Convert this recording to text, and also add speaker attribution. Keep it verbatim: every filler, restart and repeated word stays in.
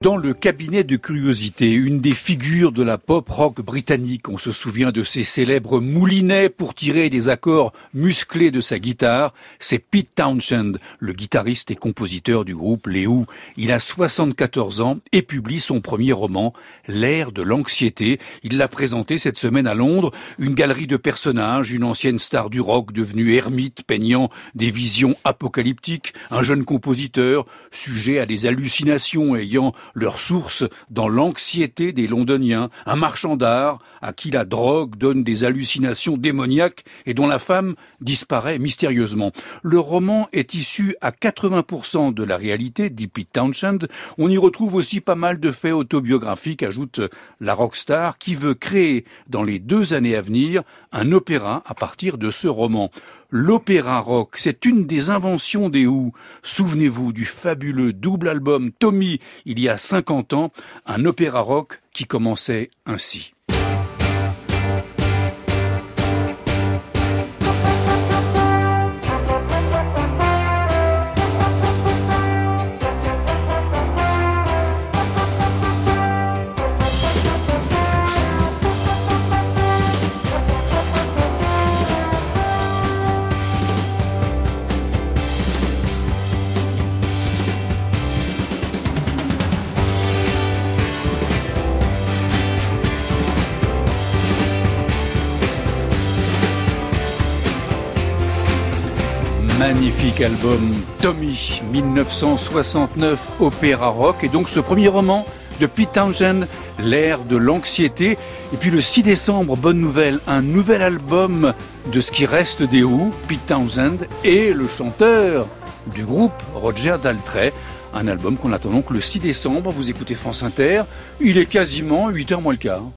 Speaker 1: Dans le cabinet de curiosité, une des figures de la pop rock britannique, on se souvient de ses célèbres moulinets pour tirer des accords musclés de sa guitare, c'est Pete Townshend, le guitariste et compositeur du groupe Les Who. Il a soixante-quatorze ans et publie son premier roman, L'ère de l'anxiété. Il l'a présenté cette semaine à Londres, une galerie de personnages, une ancienne star du rock devenue ermite, peignant des visions apocalyptiques, un jeune compositeur, sujet à des hallucinations ayant leur source dans l'anxiété des Londoniens, un marchand d'art à qui la drogue donne des hallucinations démoniaques et dont la femme disparaît mystérieusement. Le roman est issu à quatre-vingts pour cent de la réalité, dit Pete Townshend. On y retrouve aussi pas mal de faits autobiographiques, ajoute la rockstar, qui veut créer dans les deux années à venir un opéra à partir de ce roman. L'opéra rock, c'est une des inventions des Who. Souvenez-vous du fabuleux double album Tommy, il y a cinquante ans, un opéra rock qui commençait ainsi. Magnifique album Tommy, dix-neuf cent soixante-neuf, opéra rock, et donc ce premier roman de Pete Townshend, L'ère de l'anxiété. Et puis le six décembre, bonne nouvelle, un nouvel album de ce qui reste des Who, Pete Townshend et le chanteur du groupe Roger Daltrey. Un album qu'on attend donc le six décembre. Vous écoutez France Inter, il est quasiment huit heures moins le quart.